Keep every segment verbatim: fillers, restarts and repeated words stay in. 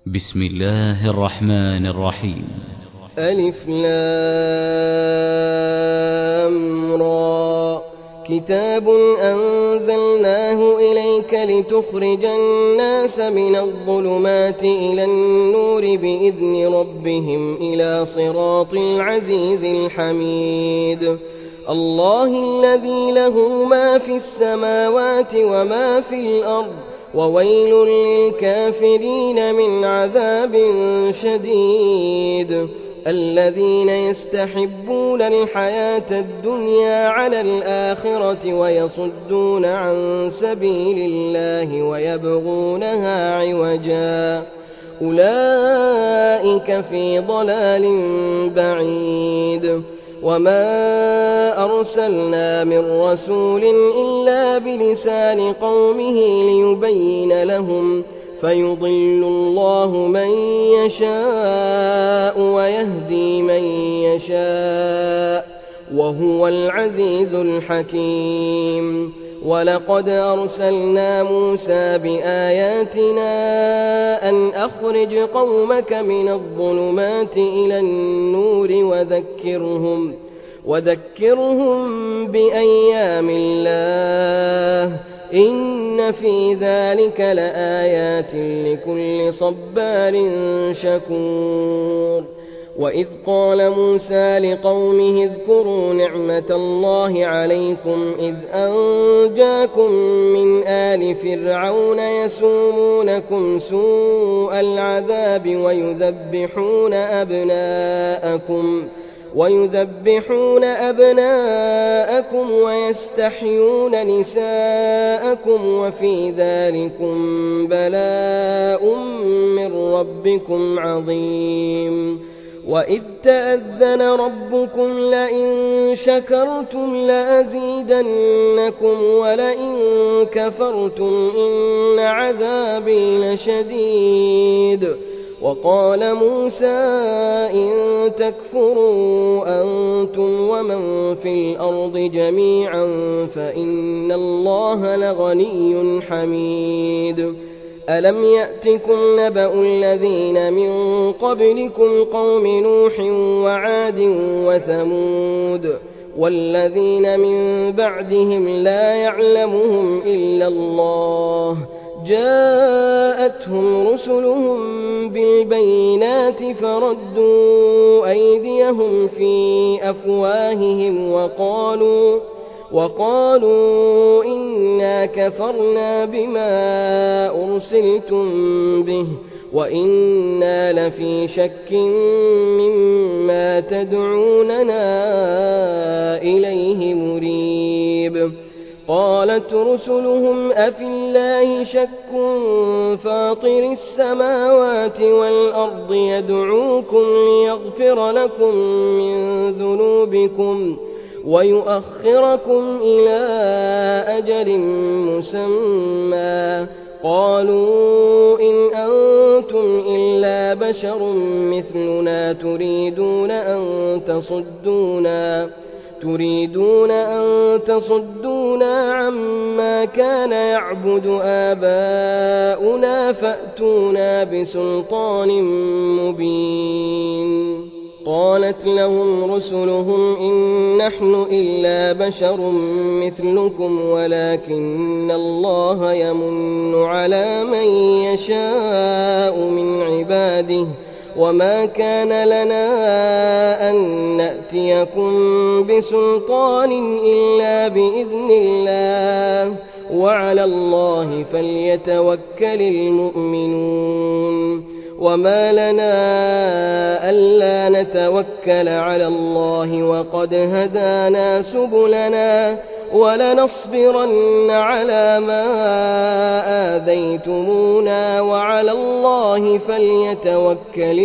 بسم الله الرحمن الرحيم. ألف لام را كتاب أنزلناه إليك لتخرج الناس من الظلمات إلى النور بإذن ربهم إلى صراط العزيز الحميد. الله الذي له ما في السماوات وما في الأرض وويل للكافرين من عذاب شديد. الذين يستحبون الحياة الدنيا على الآخرة ويصدون عن سبيل الله ويبغونها عوجا أولئك في ضلال بعيد. وما أرسلنا من رسول إلا بلسان قومه ليبين لهم فيضل الله من يشاء ويهدي من يشاء وهو العزيز الحكيم. ولقد أرسلنا موسى بآياتنا أن أخرج قومك من الظلمات إلى النور وذكرهم, وذكرهم بأيام الله إن في ذلك لآيات لكل صبار شكور. وإذ قال موسى لقومه اذكروا نعمة الله عليكم إذ أنجاكم من آل فرعون يسومونكم سوء العذاب ويذبحون أبناءكم ويذبحون أبناءكم ويستحيون نساءكم وفي ذلكم بلاء من ربكم عظيم. وإذ تأذن ربكم لئن شكرتم لأزيدنكم ولئن كفرتم إن عذابي لشديد. وقال موسى إن تكفروا أنتم ومن في الأرض جميعا فإن الله لغني حميد. ألم يأتكم نبأ الذين من قبلكم قوم نوح وعاد وثمود والذين من بعدهم لا يعلمهم إلا الله جاءتهم رسلهم بالبينات فردوا أيديهم في أفواههم وقالوا وقالوا إنا كفرنا بما أرسلتم به وإنا لفي شك مما تدعوننا إليه مريب. قالت رسلهم أفي الله شك فاطر السماوات والأرض يدعوكم ليغفر لكم من ذنوبكم ويؤخركم إلى أجل مسمى قالوا إن أنتم إلا بشر مثلنا تريدون أن تصدونا تريدون أن تصدونا عما كان يعبد آباؤنا فأتونا بسلطان مبين. قالت لهم رسلهم إن نحن إلا بشر مثلكم ولكن الله يمن على من يشاء من عباده وما كان لنا أن نأتيكم بسلطان إلا بإذن الله وعلى الله فليتوكل المؤمنون. وما لنا ألا نتوكل على الله وقد هدانا سبلنا ولنصبرن على ما آذيتمونا وعلى الله فليتوكل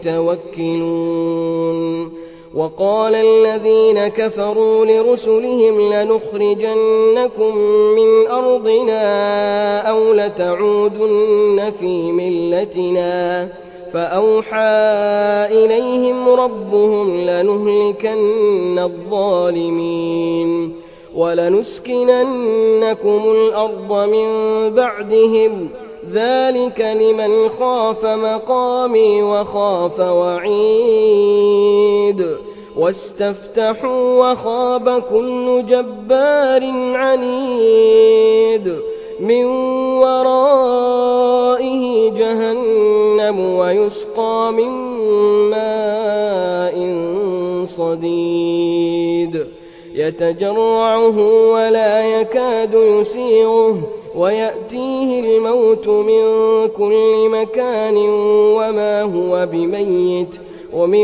المتوكلون. وقال الذين كفروا لرسلهم لنخرجنكم من أرضنا أو لتعودن في ملتنا فأوحى إليهم ربهم لنهلكن الظالمين ولنسكننكم الأرض من بعدهم ذلك لمن خاف مقامي وخاف وعيد واستفتحوا وخاب كل جبار عنيد من ورائه جهنم ويسقى من ماء صديد يتجرعه ولا يكاد يسيغه ويأتيه الموت من كل مكان وما هو بميت ومن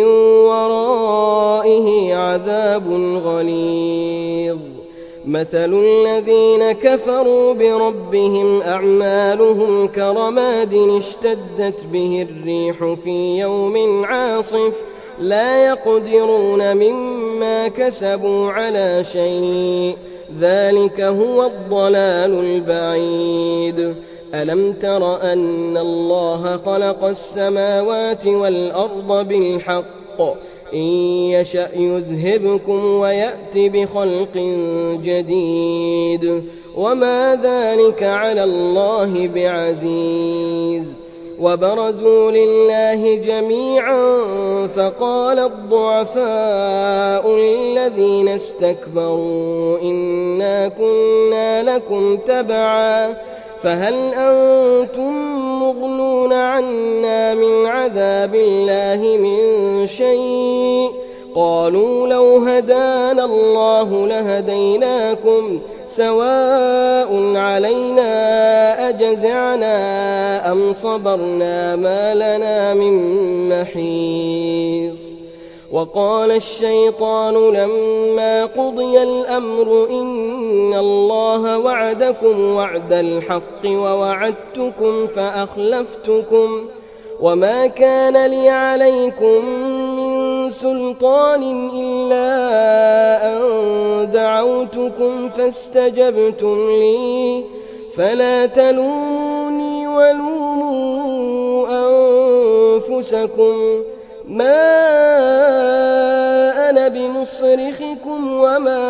ورائه عذاب غليظ مثل الذين كفروا بربهم أعمالهم كرماد اشتدت به الريح في يوم عاصف لا يقدرون مما كسبوا على شيء ذلك هو الضلال البعيد ألم تر أن الله خلق السماوات والأرض بالحق إن يشأ يذهبكم ويأت بخلق جديد وما ذلك على الله بعزيز وبرزوا لله جميعا فقال الضعفاء للذين استكبروا إنا كنا لكم تبعا فهل أنتم مغنون عنا من عذاب الله من شيء قالوا لو هدانا الله لهديناكم سواء علينا أجزعنا أم صبرنا ما لنا من محيص وقال الشيطان لما قضي الأمر إن الله وعدكم وعد الحق ووعدتكم فأخلفتكم وما كان لي عليكم من سلطان إلا أن دعوتكم فاستجبتم لي فلا تلوموني ولوموا أنفسكم ما أنا بمصرخكم وما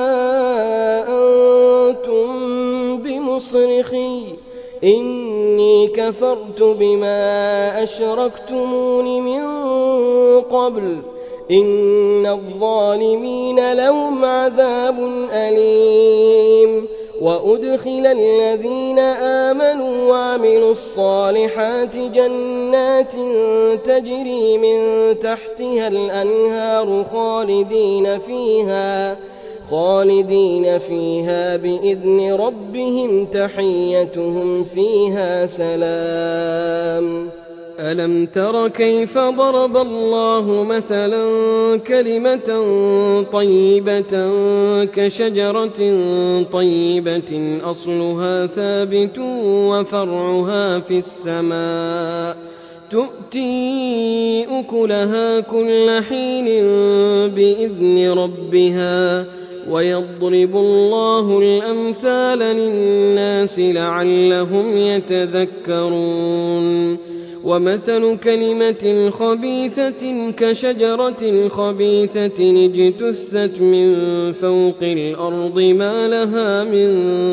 أنتم بمصرخي إني كفرت بما أشركتمون من قبل إن الظالمين لهم عذاب أليم وأدخل الذين آمنوا وعملوا الصالحات جنات تجري من تحتها الأنهار خالدين فيها خالدين فيها بإذن ربهم تحيتهم فيها سلام ألم تر كيف ضرب الله مثلا كلمة طيبة كشجرة طيبة أصلها ثابت وفرعها في السماء تؤتي أكلها كل حين بإذن ربها ويضرب الله الأمثال للناس لعلهم يتذكرون ومثل كلمة خبيثة كشجرة خبيثة اجتثت من فوق الأرض ما لها من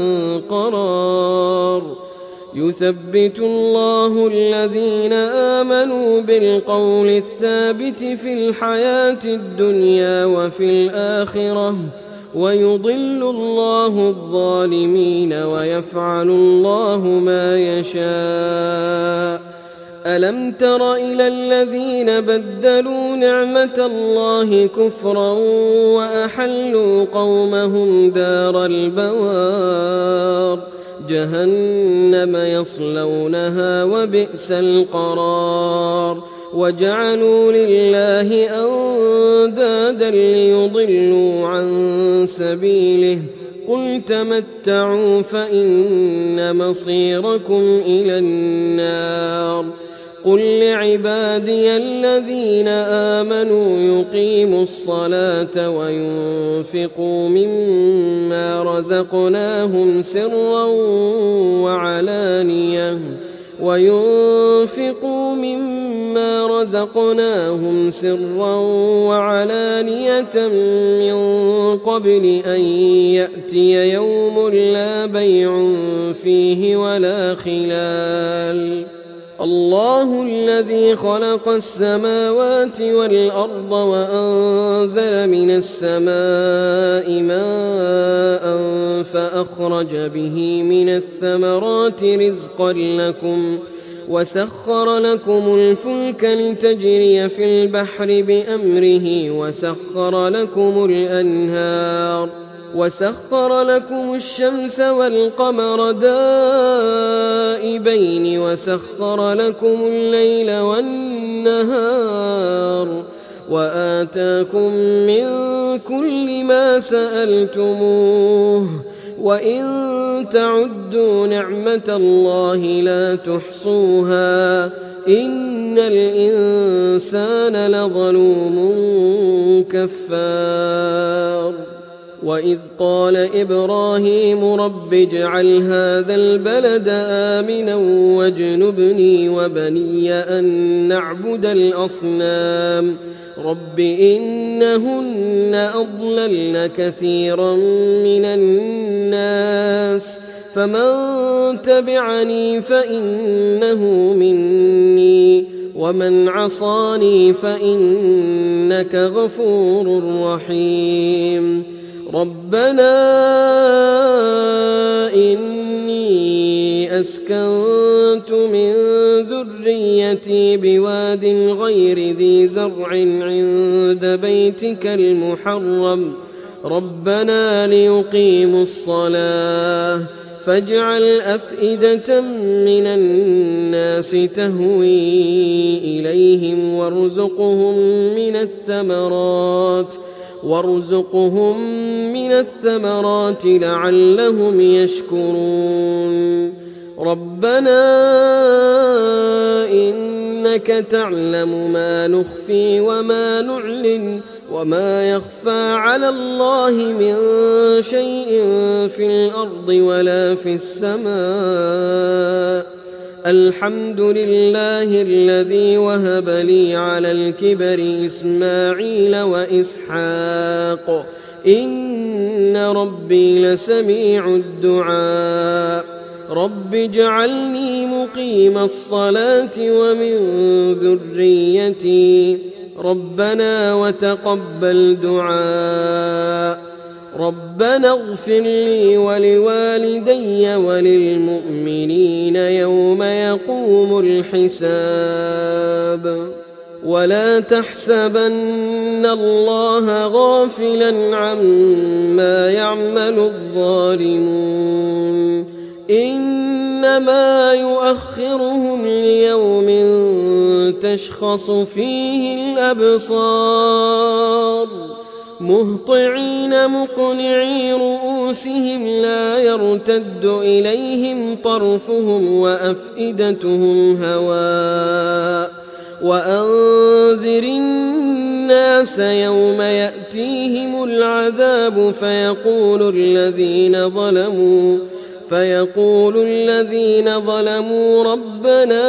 قرار يثبت الله الذين آمنوا بالقول الثابت في الحياة الدنيا وفي الآخرة ويضل الله الظالمين ويفعل الله ما يشاء ألم تر إلى الذين بدلوا نعمة الله كفرا وأحلوا قومهم دار البوار جهنم يصلونها وبئس القرار وجعلوا لله أندادا ليضلوا عن سبيله قل تمتعوا فإن مصيركم إلى النار قل لعبادي الذين آمنوا يقيموا الصلاة وينفقوا مما رزقناهم سرا وعلانية وينفقوا مما رزقناهم سرا وعلانية من قبل أن يأتي يوم لا بيع فيه ولا خلال. الله الذي خلق السماوات والأرض وأنزل من السماء ماء فأخرج به من الثمرات رزقا لكم وسخر لكم الفلك لتجري في البحر بأمره وسخر لكم الأنهار وسخر لكم الشمس والقمر دائبين وسخر لكم الليل والنهار وآتاكم من كل ما سألتموه وإن تعدوا نعمة الله لا تحصوها إن الإنسان لظلوم كفار. وإذ قال إبراهيم رب اجعل هذا البلد آمنا واجنبني وبني أن نعبد الأصنام رب إنهن أضللن كثيرا من الناس فمن تبعني فإنه مني ومن عصاني فإنك غفور رحيم. ربنا إني أسكنت من ذريتي بواد غير ذي زرع عند بيتك المحرم ربنا ليقيموا الصلاة فاجعل أفئدة من الناس تهوي إليهم وارزقهم من الثمرات وارزقهم من الثمرات لعلهم يشكرون. ربنا إنك تعلم ما نخفي وما نعلن وما يخفى على الله من شيء في الأرض ولا في السماء. الحمد لله الذي وهب لي على الكبر إسماعيل وإسحاق إن ربي لسميع الدعاء. رب اجعلني مقيم الصلاة ومن ذريتي ربنا وتقبل دعاء. ربنا اغفر لي ولوالدي وللمؤمنين يوم يقوم الحساب. ولا تحسبن الله غافلا عما يعمل الظالمون إنما يؤخرهم ليوم تشخص فيه الأبصار مهطعين مقنعي رؤوسهم لا يرتد إليهم طرفهم وأفئدتهم هواء. وأنذر الناس يوم يأتيهم العذاب فيقول الذين ظلموا فيقول الذين ظلموا ربنا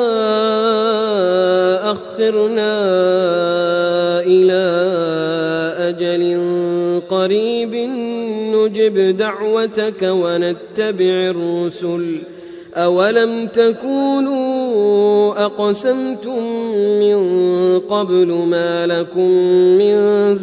أخرنا إلى أجل قريب نجب دعوتك ونتبع الرسل أولم تكونوا أقسمتم من قبل ما لكم من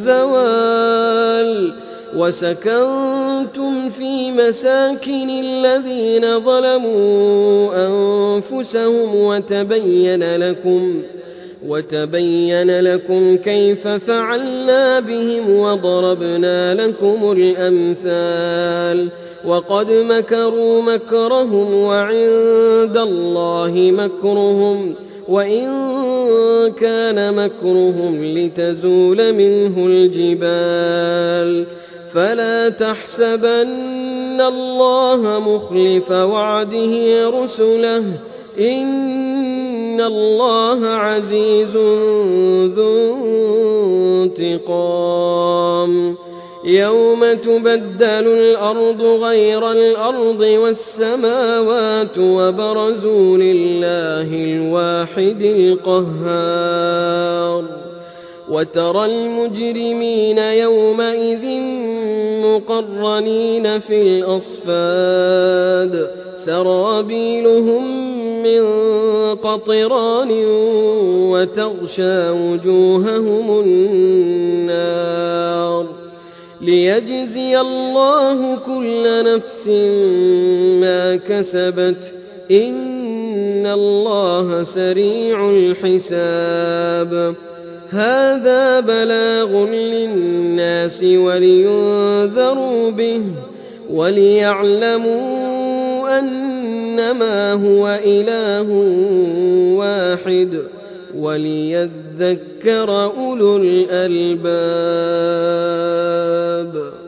زوال وسكنتم في مساكن الذين ظلموا أنفسهم وتبين لكم وتبين لكم كيف فعلنا بهم وضربنا لكم الأمثال. وقد مكروا مكرهم وعند الله مكرهم وإن كان مكرهم لتزول منه الجبال. فلا تحسبن الله مخلف وعده رسله إن الله عزيز ذو انتقام. يوم تبدل الأرض غير الأرض والسماوات وبرزوا لله الواحد القهار وترى المجرمين يومئذ مقرنين في الأصفاد سرابيلهم من قطران وتغشى وجوههم النار ليجزي الله كل نفس ما كسبت إن الله سريع الحساب هذا بلاغ للناس ولينذروا به وليعلموا أنما هو إله واحد وليذكر أولو الألباب